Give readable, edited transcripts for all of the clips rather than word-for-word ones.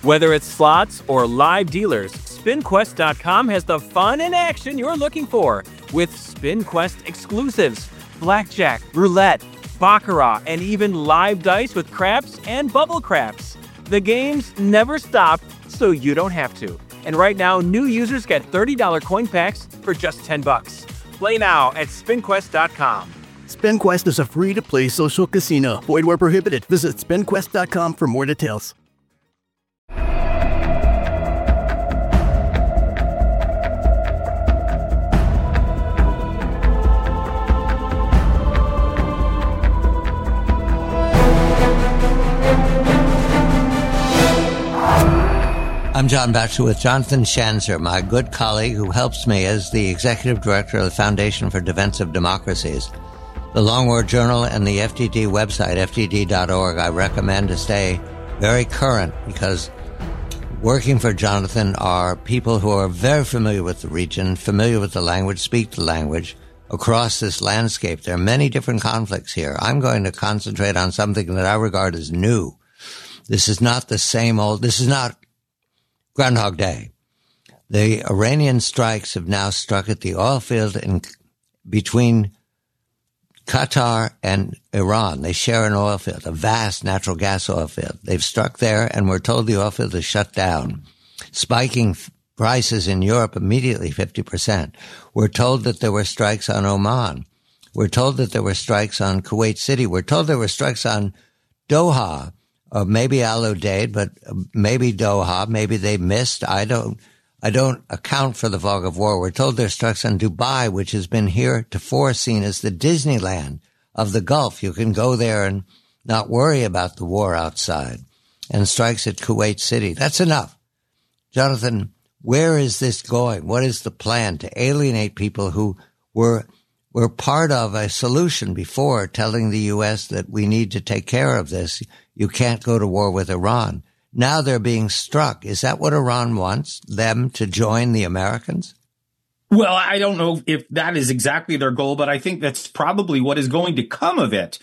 Whether it's slots or live dealers, SpinQuest.com has the fun and action you're looking for with SpinQuest exclusives, blackjack, roulette, baccarat, and even live dice with craps and bubble craps. The games never stop, so you don't have to. And right now, new users get $30 coin packs for just $10. Play now at SpinQuest.com. SpinQuest is a free-to-play social casino. Void where prohibited. Visit SpinQuest.com for more details. I'm John Batchelor with Jonathan Schanzer, my good colleague who helps me as the executive director of the Foundation for Defense of Democracies. The Long War Journal and the FDD website, fdd.org, I recommend to stay very current because working for Jonathan are people who are very familiar with the region, familiar with the language, speak the language across this landscape. There are many different conflicts here. I'm going to concentrate on something that I regard as new. This is not the same old, this is not Groundhog Day. The Iranian strikes have now struck at the oil field between Qatar and Iran. They share an oil field, a vast natural gas oil field. They've struck there, and we're told the oil field is shut down, spiking prices in Europe immediately 50%. We're told that there were strikes on Oman. We're told that there were strikes on Kuwait City. We're told there were strikes on Doha. Or maybe Al Udeid, but maybe Doha, maybe they missed. I don't account for the fog of war. We're told there's strikes on Dubai, which has been heretofore seen as the Disneyland of the Gulf. You can go there and not worry about the war outside. And strikes at Kuwait City. That's enough. Jonathan, where is this going? What is the plan to alienate people who were part of a solution before, telling the U.S. that we need to take care of this? You can't go to war with Iran. Now they're being struck. Is that what Iran wants, them to join the Americans? Well, I don't know if that is exactly their goal, but I think that's probably what is going to come of it.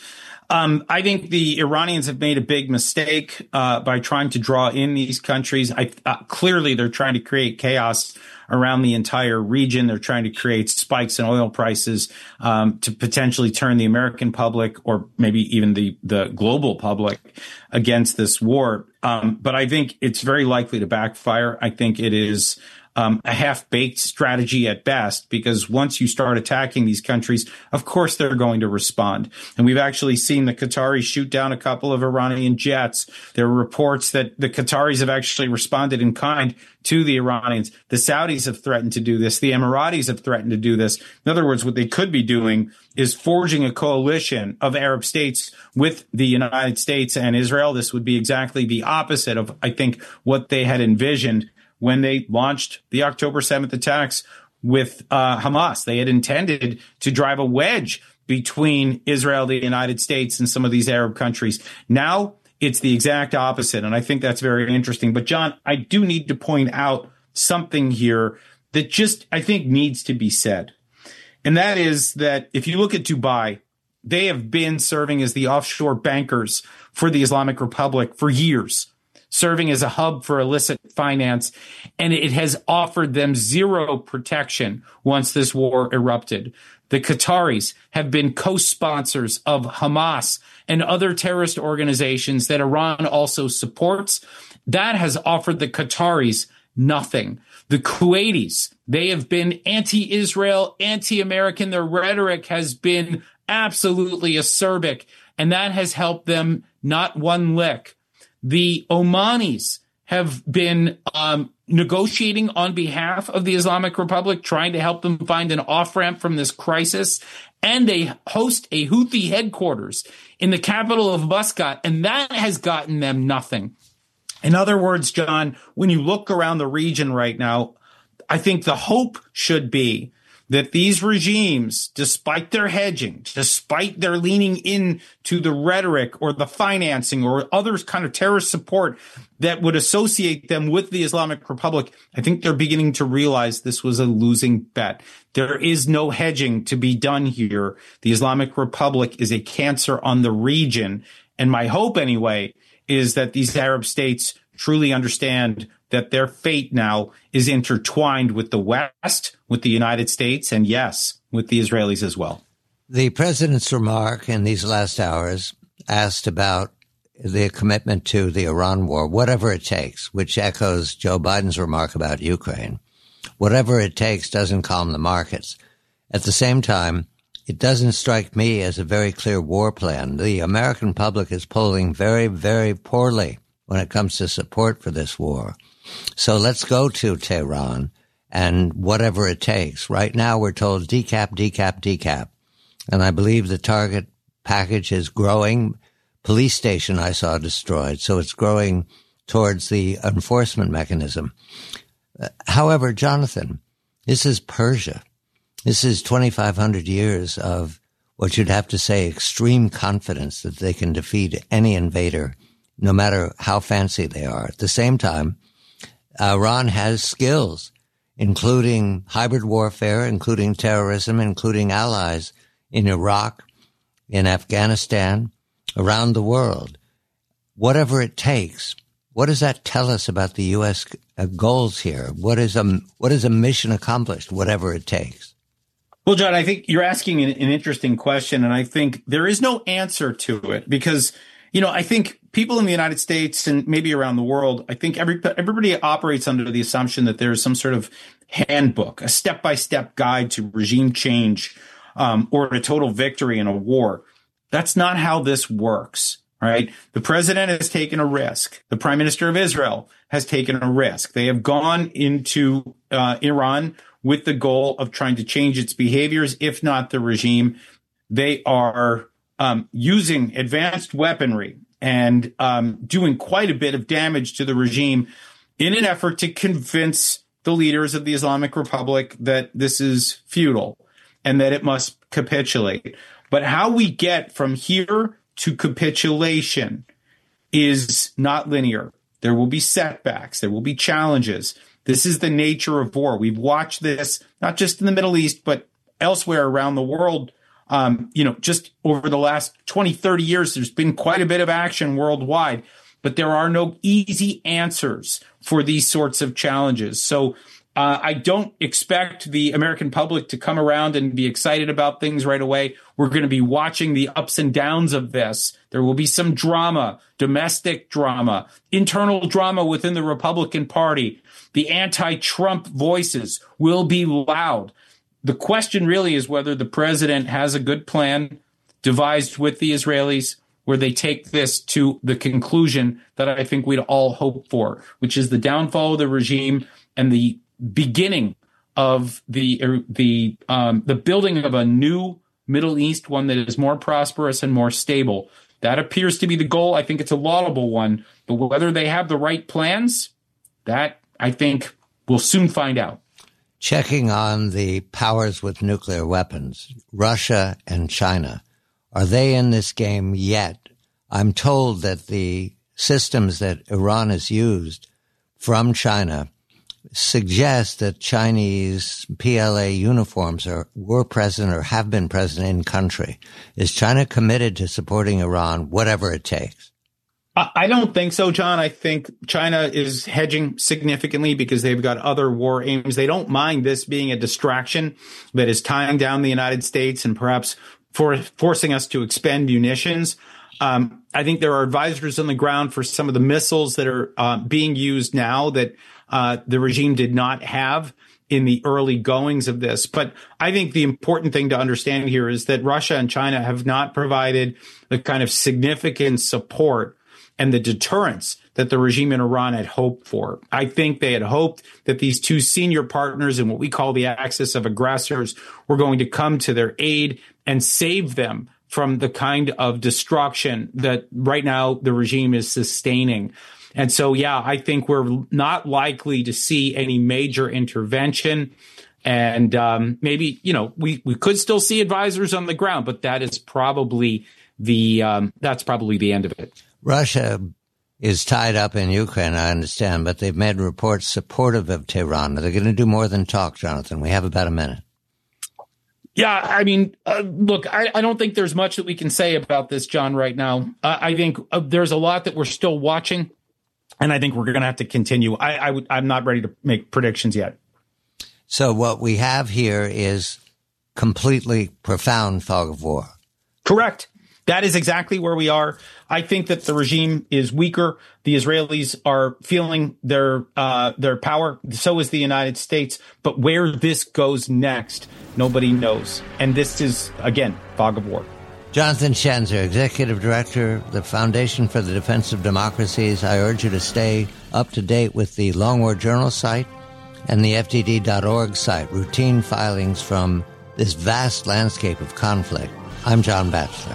I think the Iranians have made a big mistake by trying to draw in these countries. Clearly, they're trying to create chaos around the entire region. They're trying to create spikes in oil prices to potentially turn the American public or maybe even the global public against this war. But I think it's very likely to backfire. I think it is a half-baked strategy at best, because once you start attacking these countries, of course they're going to respond. And we've actually seen the Qataris shoot down a couple of Iranian jets. There are reports that the Qataris have actually responded in kind to the Iranians. The Saudis have threatened to do this. The Emiratis have threatened to do this. In other words, what they could be doing is forging a coalition of Arab states with the United States and Israel. This would be exactly the opposite of, I think, what they had envisioned when they launched the October 7th attacks with Hamas. They had intended to drive a wedge between Israel, the United States, and some of these Arab countries. Now it's the exact opposite, and I think that's very interesting. But, John, I do need to point out something here that just, I think, needs to be said. And that is that if you look at Dubai, they have been serving as the offshore bankers for the Islamic Republic for years, serving as a hub for illicit finance, and it has offered them zero protection once this war erupted. The Qataris have been co-sponsors of Hamas and other terrorist organizations that Iran also supports. That has offered the Qataris nothing. The Kuwaitis, they have been anti-Israel, anti-American. Their rhetoric has been absolutely acerbic, and that has helped them not one lick. The Omanis have been negotiating on behalf of the Islamic Republic, trying to help them find an off-ramp from this crisis. And they host a Houthi headquarters in the capital of Muscat, and that has gotten them nothing. In other words, John, when you look around the region right now, I think the hope should be that these regimes, despite their hedging, despite their leaning into the rhetoric or the financing or other kind of terrorist support that would associate them with the Islamic Republic, I think they're beginning to realize this was a losing bet. There is no hedging to be done here. The Islamic Republic is a cancer on the region. And my hope, anyway, is that these Arab states truly understand that their fate now is intertwined with the West, with the United States, and yes, with the Israelis as well. The president's remark in these last hours asked about the commitment to the Iran war, whatever it takes, which echoes Joe Biden's remark about Ukraine. Whatever it takes doesn't calm the markets. At the same time, it doesn't strike me as a very clear war plan. The American public is polling very, very poorly when it comes to support for this war. So let's go to Tehran and whatever it takes. Right now we're told decap, decap, decap. And I believe the target package is growing. Police station I saw destroyed. So it's growing towards the enforcement mechanism. However, Jonathan, this is Persia. This is 2,500 years of what you'd have to say extreme confidence that they can defeat any invader, no matter how fancy they are. At the same time, Iran has skills, including hybrid warfare, including terrorism, including allies in Iraq, in Afghanistan, around the world. Whatever it takes, what does that tell us about the U.S. goals here? What is a mission accomplished, whatever it takes? Well, John, I think you're asking an interesting question, and I think there is no answer to it because, I think people in the United States and maybe around the world, I think everybody operates under the assumption that there's some sort of handbook, a step-by-step guide to regime change or a total victory in a war. That's not how this works, right? The president has taken a risk. The prime minister of Israel has taken a risk. They have gone into Iran with the goal of trying to change its behaviors, if not the regime. They are using advanced weaponry and doing quite a bit of damage to the regime in an effort to convince the leaders of the Islamic Republic that this is futile and that it must capitulate. But how we get from here to capitulation is not linear. There will be setbacks. There will be challenges. This is the nature of war. We've watched this not just in the Middle East, but elsewhere around the world. Just over the last 20, 30 years, there's been quite a bit of action worldwide, but there are no easy answers for these sorts of challenges. So I don't expect the American public to come around and be excited about things right away. We're going to be watching the ups and downs of this. There will be some drama, domestic drama, internal drama within the Republican Party. The anti-Trump voices will be loud. The question really is whether the president has a good plan devised with the Israelis where they take this to the conclusion that I think we'd all hope for, which is the downfall of the regime and the beginning of the building of a new Middle East, one that is more prosperous and more stable. That appears to be the goal. I think it's a laudable one, but whether they have the right plans, that I think we'll soon find out. Checking on the powers with nuclear weapons, Russia and China, are they in this game yet? I'm told that the systems that Iran has used from China suggest that Chinese PLA uniforms were present or have been present in country. Is China committed to supporting Iran, whatever it takes? I don't think so, John. I think China is hedging significantly because they've got other war aims. They don't mind this being a distraction that is tying down the United States and perhaps forcing us to expend munitions. I think there are advisors on the ground for some of the missiles that are being used now that the regime did not have in the early goings of this. But I think the important thing to understand here is that Russia and China have not provided the kind of significant support and the deterrence that the regime in Iran had hoped for. I think they had hoped that these two senior partners in what we call the axis of aggressors were going to come to their aid and save them from the kind of destruction that right now the regime is sustaining. And so, I think we're not likely to see any major intervention. And maybe, we could still see advisors on the ground, but that is probably that's probably the end of it. Russia is tied up in Ukraine, I understand, but they've made reports supportive of Tehran. Are they going to do more than talk, Jonathan? We have about a minute. Yeah, I mean, look, I don't think there's much that we can say about this, John, right now. I think there's a lot that we're still watching. And I think we're going to have to continue. I'm not ready to make predictions yet. So what we have here is completely profound fog of war. Correct. That is exactly where we are. I think that the regime is weaker. The Israelis are feeling their power. So is the United States. But where this goes next, nobody knows. And this is, again, fog of war. Jonathan Schanzer, Executive Director, the Foundation for the Defense of Democracies. I urge you to stay up to date with the Long War Journal site and the FDD.org site, routine filings from this vast landscape of conflict. I'm John Batchelor.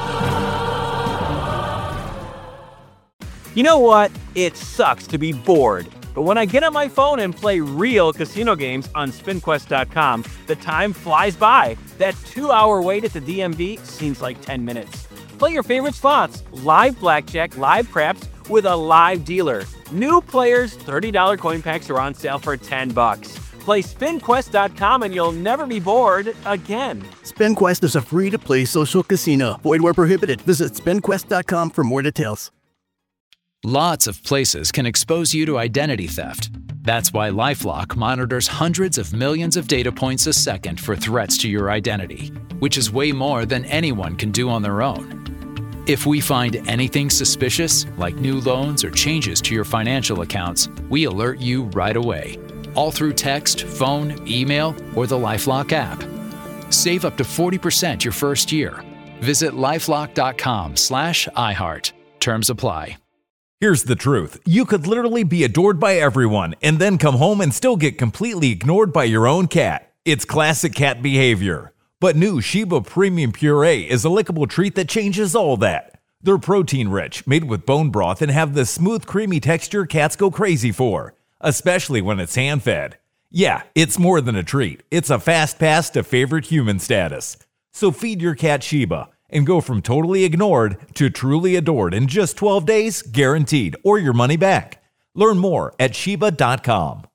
You know what? It sucks to be bored. But when I get on my phone and play real casino games on SpinQuest.com, the time flies by. That 2-hour wait at the DMV seems like 10 minutes. Play your favorite slots, live blackjack, live craps, with a live dealer. New players, $30 coin packs are on sale for $10. Play SpinQuest.com and you'll never be bored again. SpinQuest is a free-to-play social casino. Void where prohibited. Visit SpinQuest.com for more details. Lots of places can expose you to identity theft. That's why LifeLock monitors hundreds of millions of data points a second for threats to your identity, which is way more than anyone can do on their own. If we find anything suspicious, like new loans or changes to your financial accounts, we alert you right away, all through text, phone, email, or the LifeLock app. Save up to 40% your first year. Visit lifelock.com/iHeart. Terms apply. Here's the truth. You could literally be adored by everyone and then come home and still get completely ignored by your own cat. It's classic cat behavior. But new Sheba Premium Puree is a lickable treat that changes all that. They're protein-rich, made with bone broth, and have the smooth, creamy texture cats go crazy for, especially when it's hand-fed. Yeah, it's more than a treat. It's a fast pass to favorite human status. So feed your cat Sheba and go from totally ignored to truly adored in just 12 days, guaranteed, or your money back. Learn more at Sheba.com.